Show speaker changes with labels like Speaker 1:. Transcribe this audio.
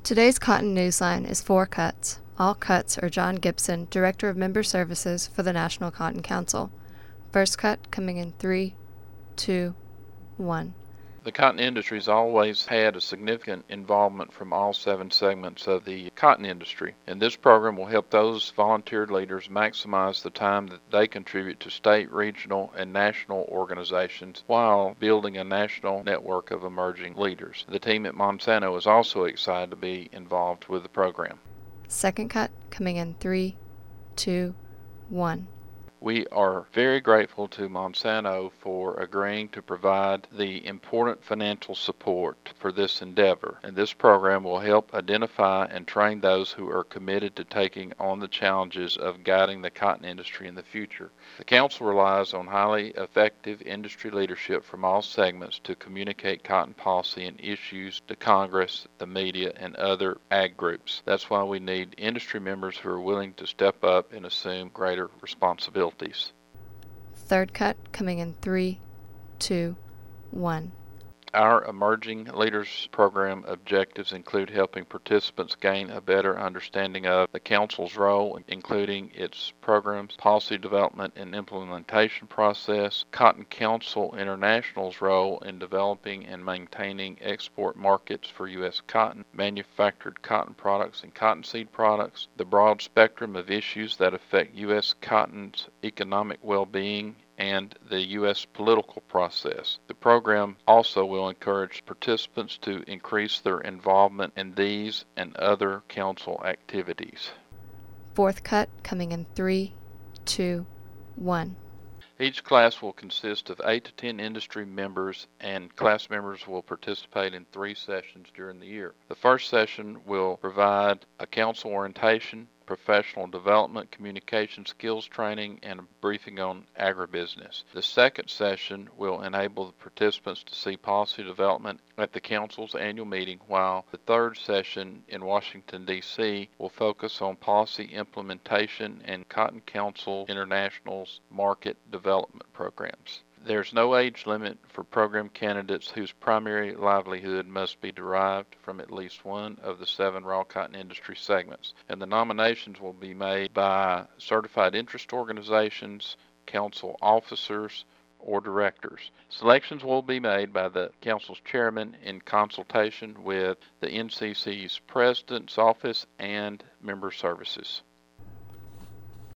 Speaker 1: Today's Cotton Newsline is 4 cuts. All cuts are John Gibson, Director of Member Services for the National Cotton Council. First cut coming in 3, 2, 1.
Speaker 2: The cotton industry has always had a significant involvement from all 7 segments of the cotton industry, and this program will help those volunteer leaders maximize the time that they contribute to state, regional, and national organizations while building a national network of emerging leaders. The team at Monsanto is also excited to be involved with the program.
Speaker 1: Second cut coming in 3, 2, 1.
Speaker 2: We are very grateful to Monsanto for agreeing to provide the important financial support for this endeavor, and this program will help identify and train those who are committed to taking on the challenges of guiding the cotton industry in the future. The Council relies on highly effective industry leadership from all segments to communicate cotton policy and issues to Congress, the media, and other ag groups. That's why we need industry members who are willing to step up and assume greater responsibility.
Speaker 1: Third cut coming in 3, 2, 1.
Speaker 2: Our Emerging Leaders Program objectives include helping participants gain a better understanding of the Council's role, including its programs, policy development and implementation process, Cotton Council International's role in developing and maintaining export markets for U.S. cotton, manufactured cotton products and cottonseed products, the broad spectrum of issues that affect U.S. cotton's economic well-being, and the U.S. political process. The program also will encourage participants to increase their involvement in these and other council activities.
Speaker 1: Fourth cut coming in 3, 2, 1.
Speaker 2: Each class will consist of 8 to 10 industry members, and class members will participate in 3 sessions during the year. The first session will provide a council orientation, professional development, communication skills training, and a briefing on agribusiness. The second session will enable the participants to see policy development at the Council's annual meeting, while the third session in Washington, D.C. will focus on policy implementation and Cotton Council International's market development programs. There's no age limit for program candidates whose primary livelihood must be derived from at least one of the 7 raw cotton industry segments, and the nominations will be made by certified interest organizations, council officers, or directors. Selections will be made by the Council's chairman in consultation with the NCC's President's Office and Member Services.